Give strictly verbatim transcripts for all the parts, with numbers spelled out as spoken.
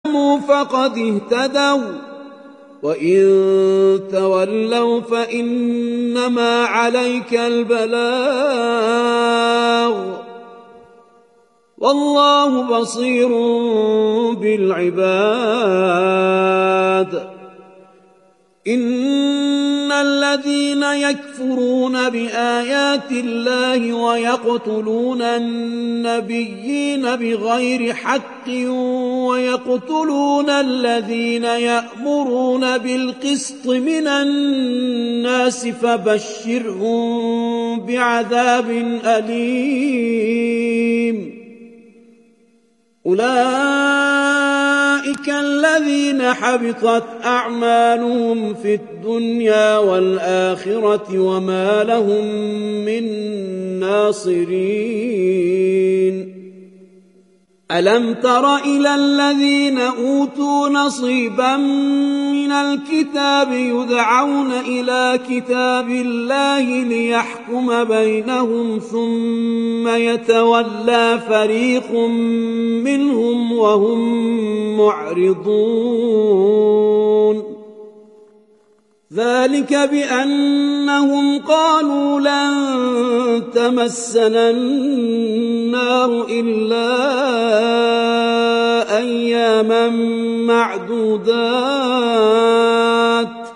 فقد اهتدوا وإن تولوا فإنما عليك البلاغ والله بصير بالعباد. إن الذين يكفرون بآيات الله ويقتلون النبيين بغير حق ويقتلون الذين يأمرون بالقسط من الناس فبشرهم بعذاب أليم. أولئك الذين حبطت أعمالهم في الدنيا والآخرة وما لهم من ناصرين. ألم تر إلى الذين أوتوا نصيبا من الكتاب يدعون إلى كتاب الله ليحكم بينهم ثم يتولى فريق منهم وهم معرضون. ذلك بأنهم قالوا لن تمسنا النار إلا أياما معدودات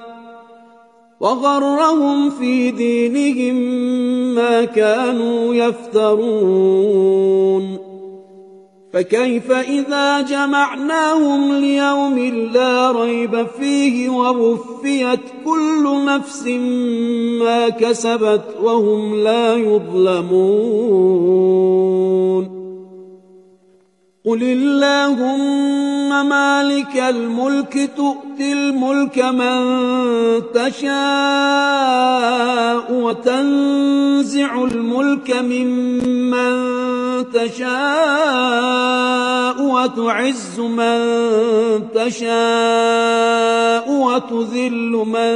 وغرهم في دينهم ما كانوا يفترون. فكيف إذا جمعناهم ليوم لا ريب فيه ووفيت كل نفس ما كسبت وهم لا يظلمون. قل اللهم مالك الملك تؤتي الملك من تشاء وتنزع الملك ممن تشاء وتعز من تشاء وتذل من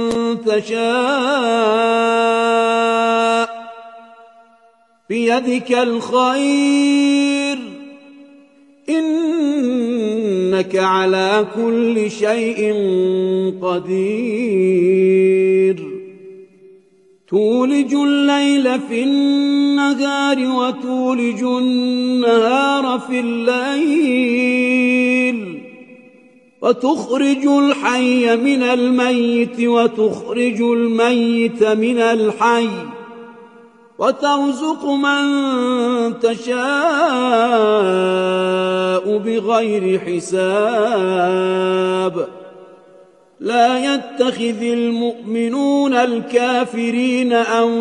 تشاء بيدك الخير إنك على كل شيء قدير. تولج الليل في النهار وتولج النهار في الليل وتخرج الحي من الميت وتخرج الميت من الحي وترزق من تشاء بغير حساب. لا يتخذ المؤمنون الكافرين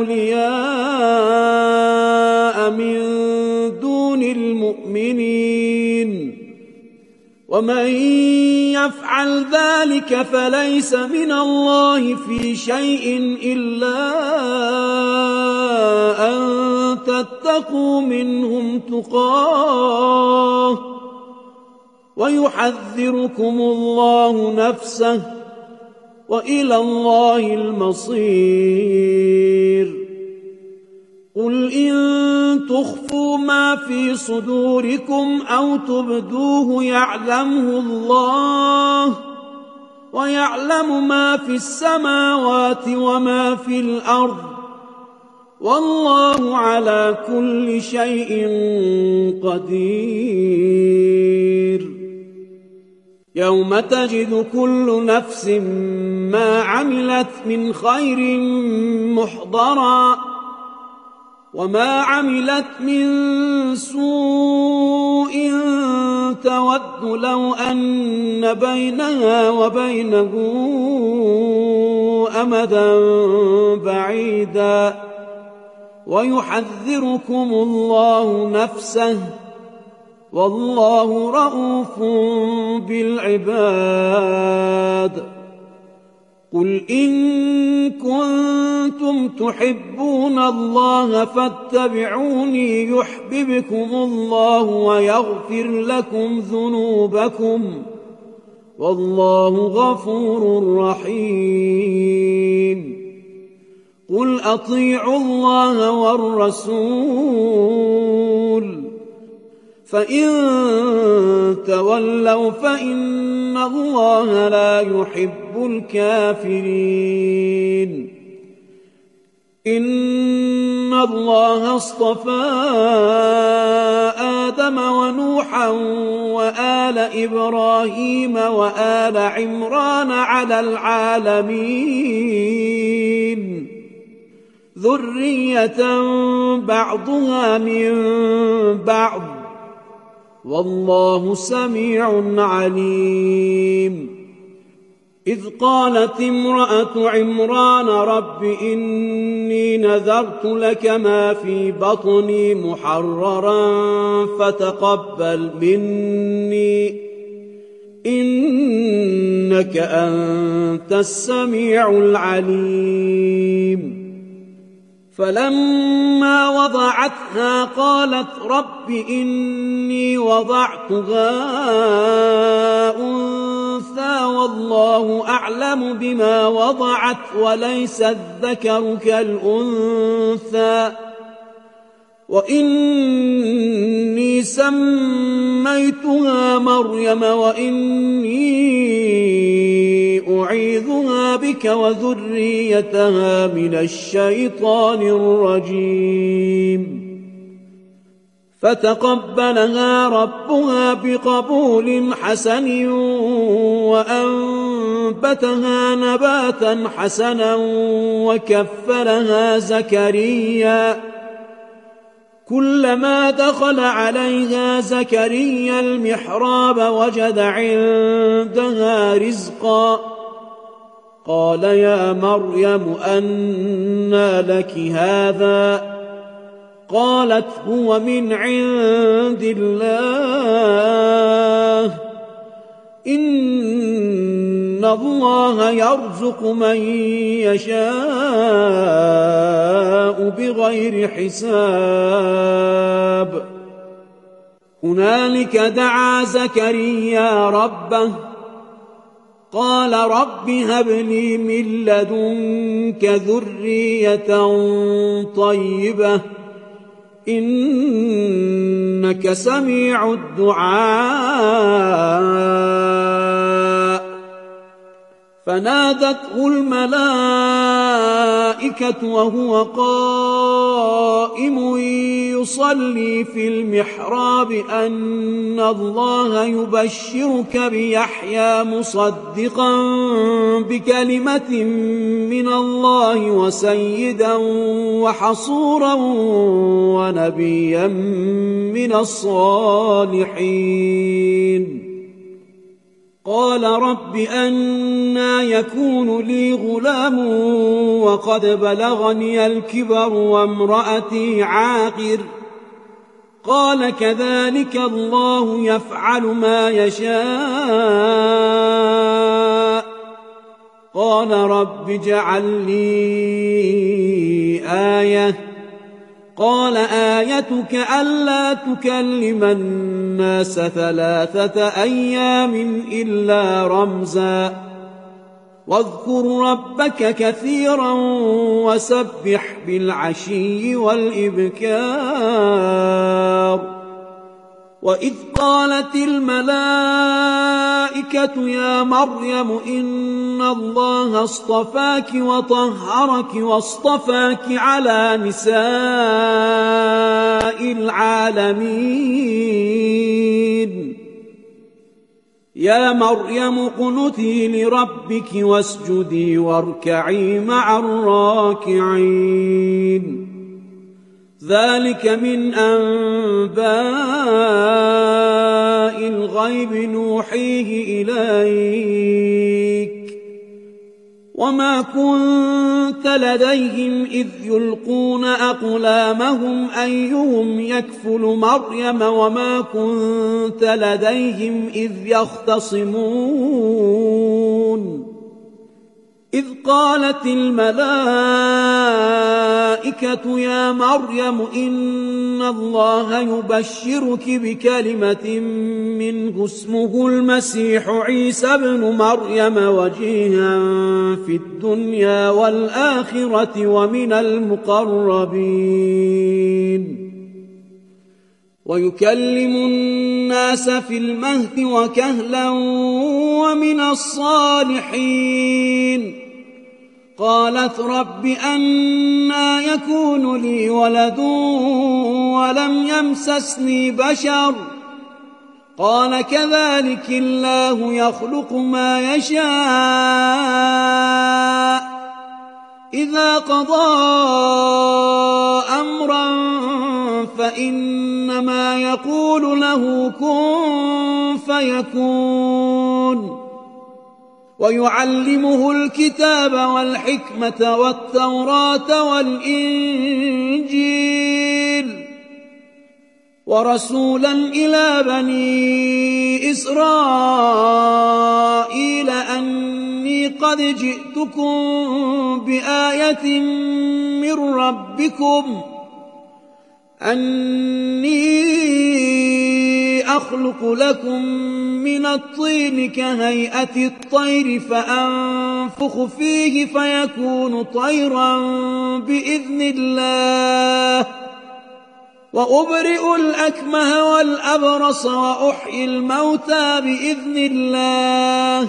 أولياء من دون المؤمنين ومن يفعل ذلك فليس من الله في شيء إلا أن تتقوا منهم تقاه ويحذركم الله نفسه وإلى الله المصير. قل إن تخفوا ما في صدوركم أو تبدوه يعلمه الله ويعلم ما في السماوات وما في الأرض والله على كل شيء قدير. يوم تجد كل نفس ما عملت من خير محضرا وما عملت من سوء تود لو أن بينها وبينه أمدا بعيدا ويحذركم الله نفسه والله رؤوف بالعباد. قل إن كنتم تحبون الله فاتبعوني يحببكم الله ويغفر لكم ذنوبكم والله غفور رحيم. قل أطيعوا الله والرسول فإن تولوا فإن الله لا يحب الكافرين. إن الله اصطفى آدم ونوحا وآل إبراهيم وآل عمران على العالمين ذرية بعضها من بعض والله سميع عليم. إذ قالت امرأة عمران رب إني نذرت لك ما في بطني محررا فتقبل مني إنك أنت السميع العليم. فلما وضعتها قالت رب إني وضعتها أنثى والله أعلم بما وضعت وليس الذكر كالأنثى وإني سميتها مريم وإني أعيذها بك وذريتها من الشيطان الرجيم. فتقبلها ربها بقبول حسن وأنبتها نباتا حسنا وكفلها زكريا كلما دخل عليها زكريا المحراب وجد عندها رزقا قال يا مريم أنى لك هذا قالت هو من عند الله إن الله يرزق من يشاء بغير حساب. هنالك دعا زكريا ربه قال رب هب لي من لدنك ذرية طيبة إنك سميع الدعاء. فنادته الملائكة وهو قائم يصلي في المحراب أن الله يبشرك بيحيى مصدقا بكلمة من الله وسيدا وحصورا ونبيا من الصالحين. قال رب أنى يكون لي غلام وقد بلغني الكبر وامرأتي عاقر قال كذلك الله يفعل ما يشاء. قال رب اجعل لي آية قال آيتك ألا تكلم الناس ثلاثة أيام إلا رمزا واذكر ربك كثيرا وسبح بالعشي والإبكار. وإذ قالت الملائكة يا مريم إن الله اصطفاك وطهرك واصطفاك على نساء العالمين يا مريم اقنتي لربك واسجدي واركعي مع الراكعين. ذلك من أنباء الغيب نوحيه إليك وما كنت لديهم إذ يلقون أقلامهم أيهم يكفل مريم وما كنت لديهم إذ يختصمون. إذ قالت الملائكة يا مريم إن الله يبشرك بكلمة منه اسمه المسيح عيسى ابن مريم وجيها في الدنيا والآخرة ومن المقربين. ويكلم الناس في المهد وكهلا ومن الصالحين. قالت رب أنى يكون لي ولد ولم يمسسني بشر قال كذلك الله يخلق ما يشاء إذا قضى أمرا فإنما يقول له كن فيكون. ويعلمه الكتاب والحكمة والتوراة والإنجيل ورسولا إلى بني إسرائيل أني قد جئتكم بآية من ربكم أني أخلق لكم من الطين كهيئة الطير فأنفخ فيه فيكون طيرا بإذن الله وأبرئ الأكمه والأبرص وأحيي الموتى بإذن الله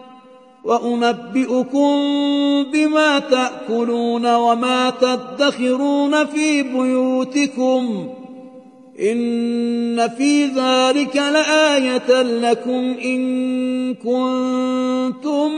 وأنبئكم بما تأكلون وما تدخرون في بيوتكم إن في ذلك لآية لكم إن كنتم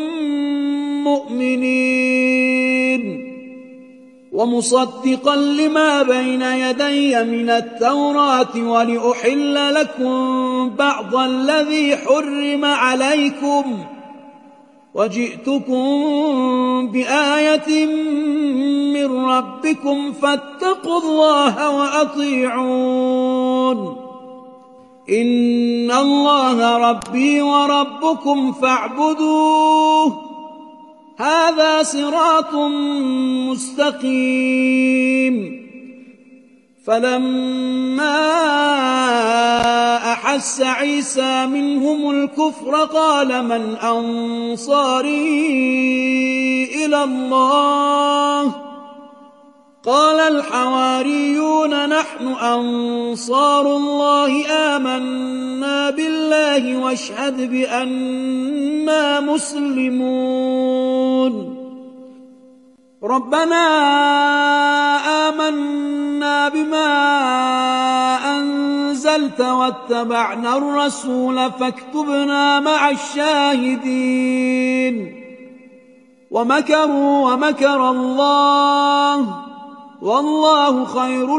مؤمنين. ومصدقا لما بين يدي من التوراة ولأحل لكم بعض الذي حرم عليكم وجئتكم بآية من ربكم فاتقوا الله وأطيعون إن الله ربي وربكم فاعبدوه هذا صراط مستقيم. فلما أحس عيسى منهم الكفر قال من أنصاري إلى الله قال الحواريون نحن أنصار الله آمنا بالله واشهد بأننا مسلمون. ربنا آمنا بما أنزلت واتبعنا الرسول فاكتبنا مع الشاهدين. ومكروا ومكر الله والله خير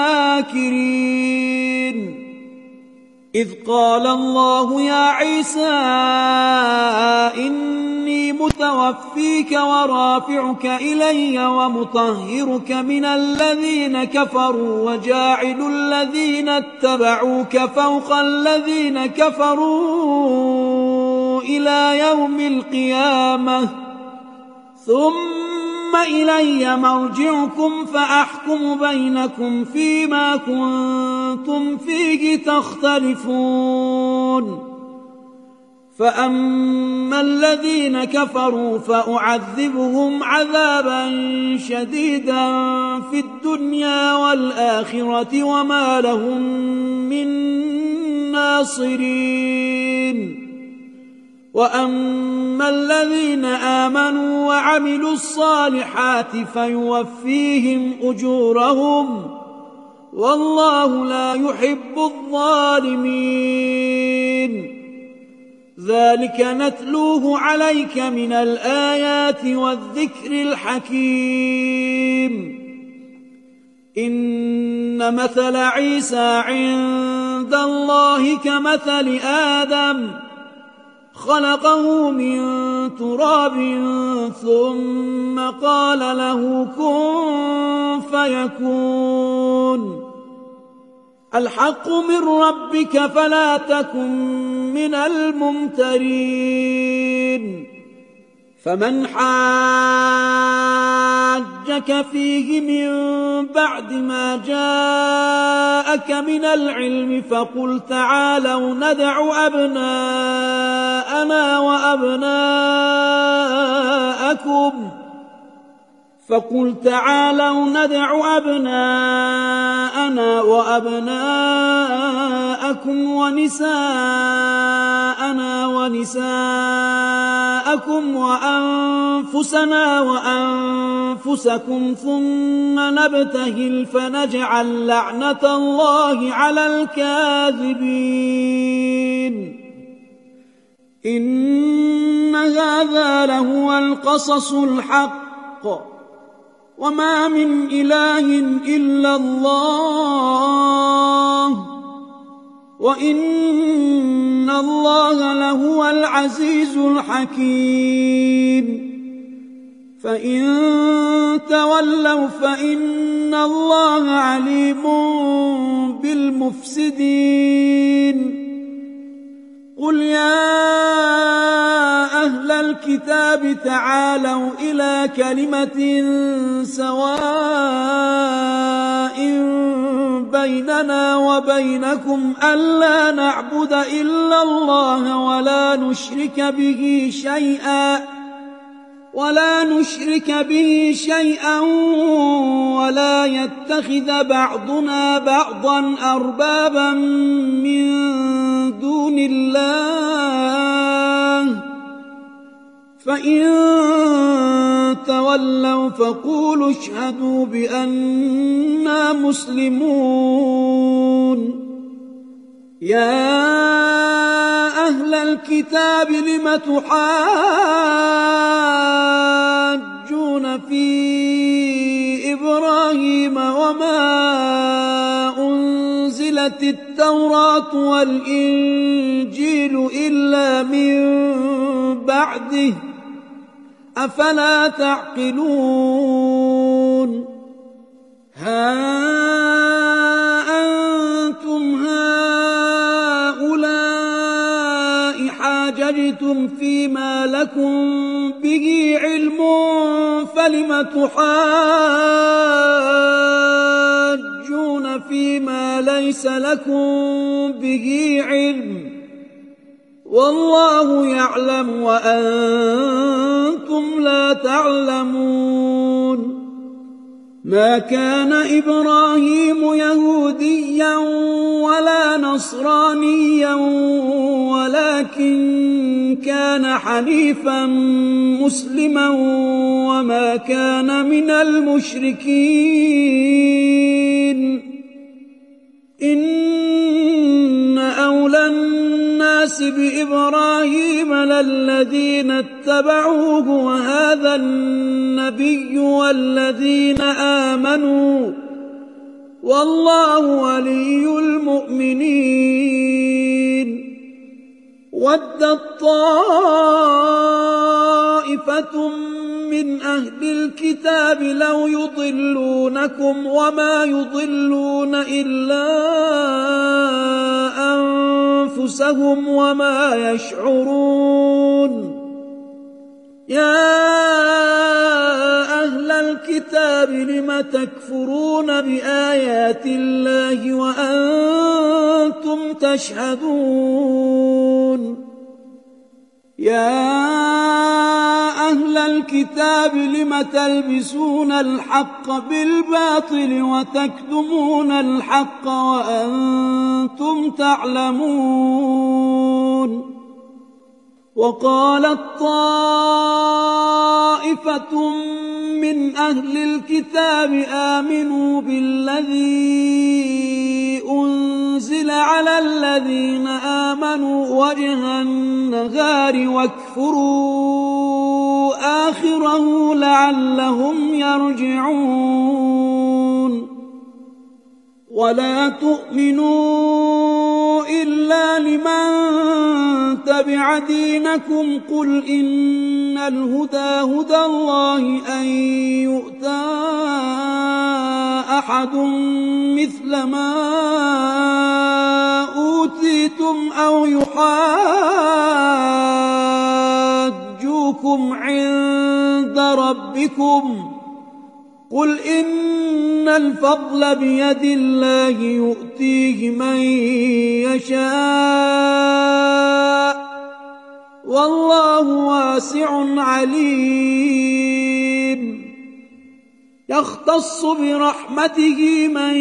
الماكرين. إذ قال الله يا عيسى إني متوفيك ورافعك إلي ومطهرك من الذين كفروا وجاعل الذين اتبعوك فوق الذين كفروا إلى يوم القيامة ثم إلي مرجعكم فأحكم بينكم فيما كنتم فيه تختلفون. فأما الذين كفروا فأعذبهم عذابا شديدا في الدنيا والآخرة وما لهم من ناصرين. وأما الذين آمنوا وعملوا الصالحات فيوفيهم أجورهم والله لا يحب الظالمين. ذلك نتلوه عليك من الآيات والذكر الحكيم. إن مثل عيسى عند الله كمثل آدم خلقه من تراب ثم قال له كن فيكون. الحق من ربك فلا تكن من الممترين. فمن حاجك فيه من بعد ما جاءك من العلم فقل تعالوا ندع أبناءنا وأبناءكم فقل تعالوا ندع أبناءنا وأبناءكم ونساءنا ونساءكم وأنفسنا وأنفسكم ثم نبتهل فنجعل لعنة الله على الكاذبين إن هذا لهو القصص الحق وما من إله إلا الله وإن الله لهو العزيز الحكيم فإن تولوا فإن الله عليم بالمفسدين قل يا أهل الكتاب تعالوا إلى كلمة سواء بيننا وبينكم ألا نعبد إلا الله ولا نشرك به شيئا ولا نشرك به شيئا ولا يتخذ بعضنا بعضا أربابا من دون الله فإن تولوا فقولوا اشهدوا بأننا مسلمون يا أهل الكتاب لم تحاجون في إبراهيم وما أنزلت التوراة والإنجيل إلا من بعده أفلا تعقلون ها أنتم هؤلاء حاججتم فيما لكم به علم فلم تحاجون فيما ليس لكم به علم والله يعلم وأنتم لا تعلمون ما كان إبراهيم يهوديا ولا نصرانيا ولكن كان حنيفا مسلما وما كان من المشركين إن أولى الناس بإبراهيم للذين اتبعوه وهذا النبي والذين آمنوا والله ولي المؤمنين ودت طائفة من أهل الكتاب لو يضلونكم وما يضلون إلا أنفسهم وما يشعرون يا أهل الكتاب لم تكفرون بآيات الله وأنتم تشهدون يا أهل الكتاب لم تلبسون الحق بالباطل وتكتمون الحق وأنتم تعلمون وقالت طائفة من أهل الكتاب آمنوا بالذي أنزل على الذين آمنوا وجه النهار واكفروا آخره لعلهم يرجعون ولا تؤمنوا إلا لمن تبع دينكم قل إن الهدى هدى الله أن يؤتى أحد مثل ما أوتيتم أو يحاجوكم عند ربكم قل إن الفضل بيد الله يؤتيه من يشاء والله واسع عليم يختص برحمته من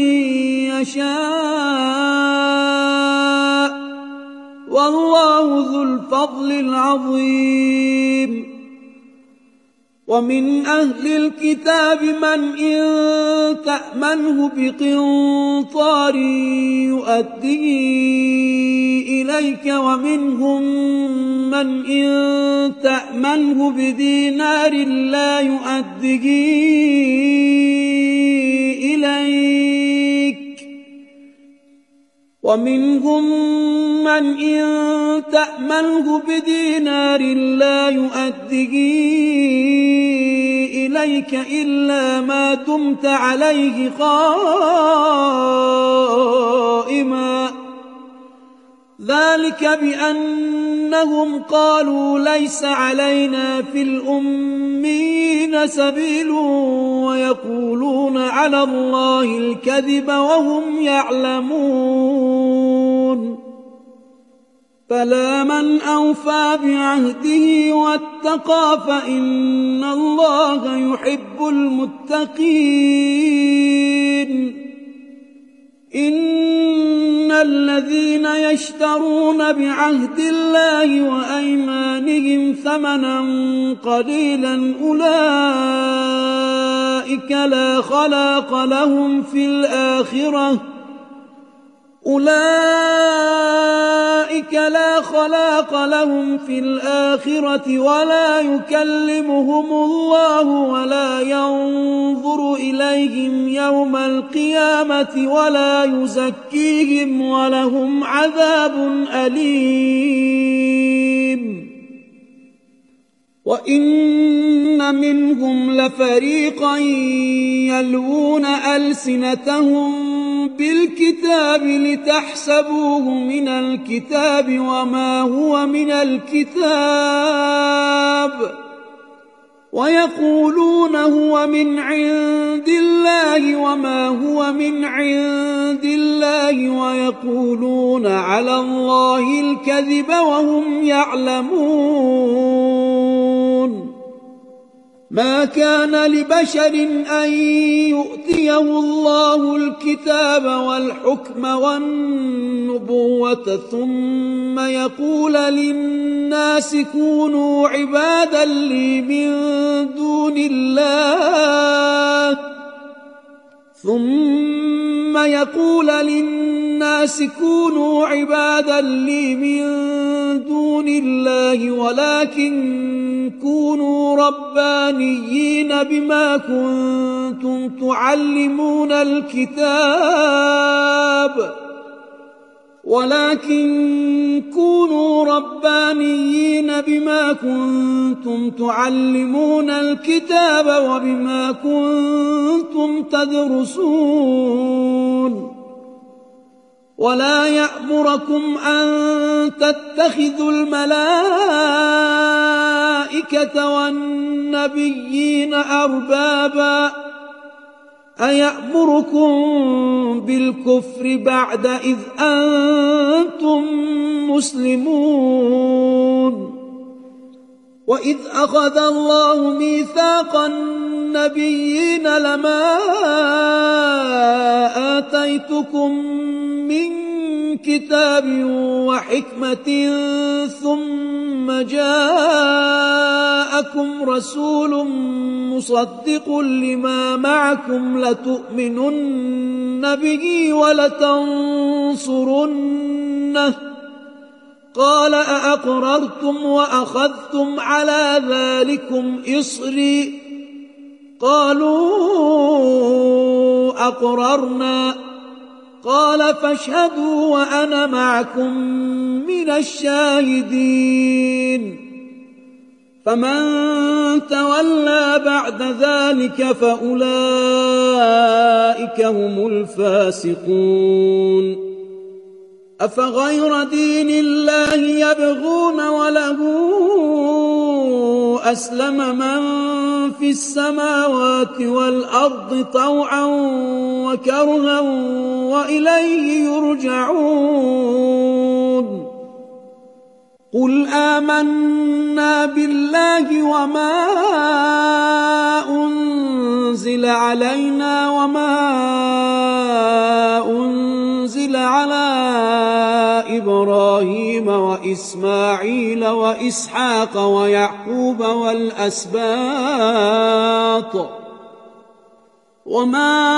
يشاء والله ذو الفضل العظيم. ومن أهل الكتاب من إن تأمنه بقنطار يؤديه إليك ومنهم من إن تأمنه بدينار لا يؤديه إليك ومنهم من إن تأمنه بدينار لا يؤديه إليك إلا ما دمت عليه قائما ذلك بأنهم قالوا ليس علينا في الأميين سبيل ويقولون على الله الكذب وهم يعلمون. فلا من أوفى بعهده واتقى فإن الله يحب المتقين. إن الذين يشترون بعهد الله وأيمانهم ثمنا قليلا أولئك لا خلاق لهم في الآخرة أولئك لا خلاق لهم في الآخرة ولا يكلمهم الله ولا ينظر إليهم يوم القيامة ولا يزكيهم ولهم عذاب أليم. وإن منهم لفريقا يلوون ألسنتهم بالكتاب لتحسبوه من الكتاب وما هو من الكتاب ويقولون هو من عند الله وما هو من عند الله ويقولون على الله الكذب وهم يعلمون. ما كان لبشر أن يؤتيه الله الكتاب والحكم والنبوة ثم يقول للناس كونوا عبادا لي من دون الله ثم يقول للناس كونوا عبادا لي من دون الله ولكن كونوا ربانيين بما كنتم تعلمون الكتاب ولكن كونوا ربانيين بما كنتم تعلمون الكتاب وبما كنتم تدرسون. ولا يأمركم أن تتخذوا الملائكة والنبيين أربابا أيأمركم بالكفر بعد إذ أنتم مسلمون. وإذ أخذ الله ميثاق النبيين لما آتيتكم من كتاب وحكمة ثم جاءكم رسول مصدق لما معكم لتؤمنن به ولتنصرنه قال أأقررتم وأخذتم على ذلكم إصري قالوا أقررنا قال فاشهدوا وأنا معكم من الشاهدين. فمن تولى بعد ذلك فأولئك هم الفاسقون. أفغير دين الله يبغون وله أسلم من في السماوات والأرض طوعا وكرها وإليه يرجعون. قل آمنا بالله وما أنزل علينا وما أنزل على إبراهيم وإسماعيل وإسحاق ويعقوب والأسباط وما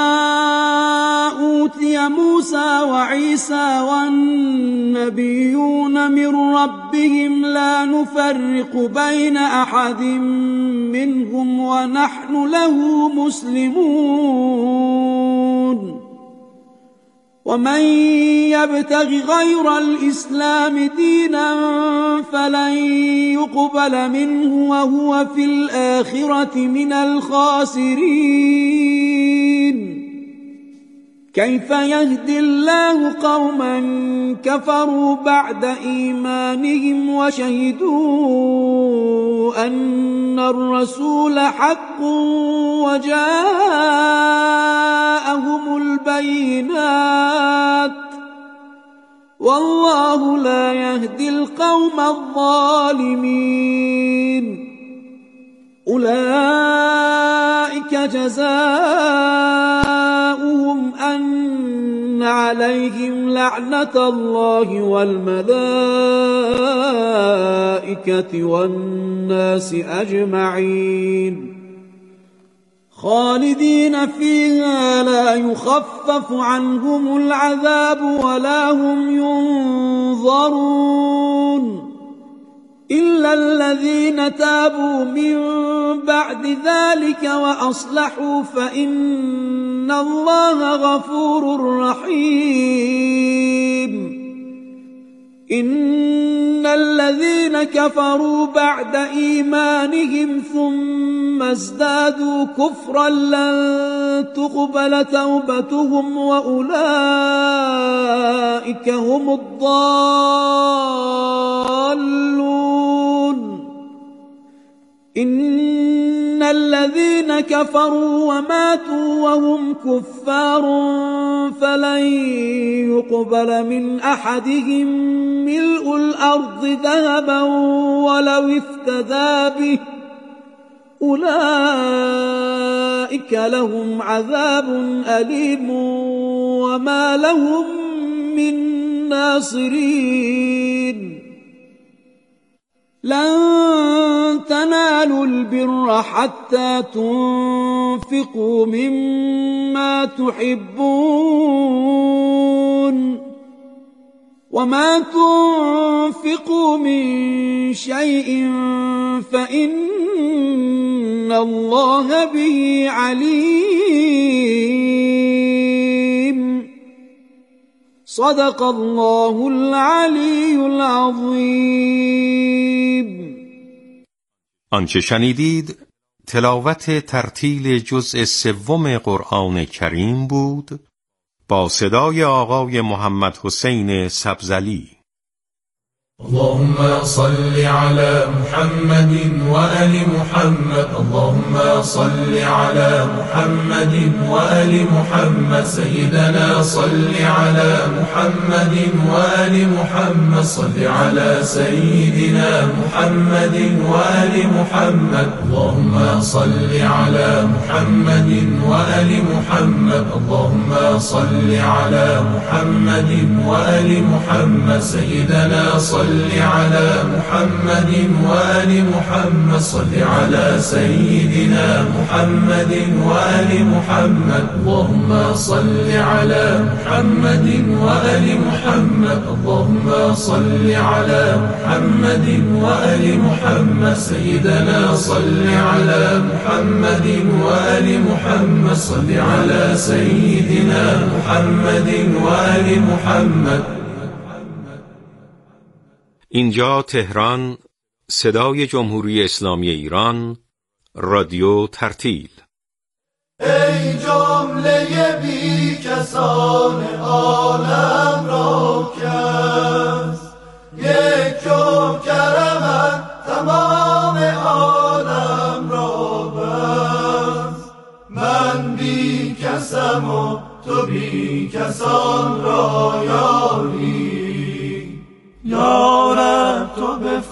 أوتي موسى وعيسى والنبيون من ربهم لا نفرق بين أحد منهم ونحن له مسلمون ومن يبتغ غير الإسلام دينا فلن يقبل منه وهو في الآخرة من الخاسرين كيف يهدي الله قوما كفروا بعد إيمانهم وشهدوا أن الرسول حق وجاءهم البينات والله لا يهدي القوم الظالمين أولئك جزاؤهم أن عليهم لعنة الله والملائكة والناس أجمعين خالدين فيها لا يخفف عنهم العذاب ولا هم ينظرون إلا الذين تابوا من بعد ذلك وأصلحوا فإن الله غفور رحيم إن الذين كفروا بعد إيمانهم ثم ازدادوا كفرا لن تقبل توبتهم وأولئك هم الضالون إن الذين كفروا وماتوا وهم كفار فلن يقبل من أحدهم ملء الأرض ذهبا ولو افتدى به أولئك لهم عذاب أليم وما لهم من ناصرين لن تنالوا البر حتى تنفقوا مما تحبون وما تنفقوا من شيء فإن الله به عليم صدق الله العلی العظیم. آنچه شنیدید تلاوت ترتیل جزء سوم قرآن کریم بود با صدای آقای محمد حسین سبزلی. اللهم صل على محمد وآل محمد اللهم صل على محمد وآل محمد سيدنا صل على محمد وآل محمد صل على سيدنا محمد وآل محمد اللهم صل على محمد وآل محمد اللهم صل على محمد وآل محمد سيدنا صل صل على محمد وآل محمد صل على سيدنا محمد وآل محمد اللهم صل على محمد وآل محمد اللهم صل على محمد وآل محمد سيدنا صل على محمد وآل محمد صل على سيدنا محمد وآل محمد. اینجا تهران، صدای جمهوری اسلامی ایران، رادیو ترتیل. ای جمله بی کسان عالم را کس یک جو کرمت تمام عالم را بس من بی کسم و تو بی کسان را یاری یا رب تو به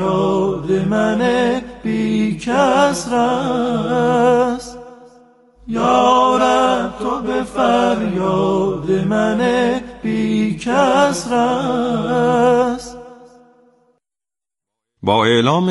فریاد من بی کس رس فریاد من بی کس رس. با اعلام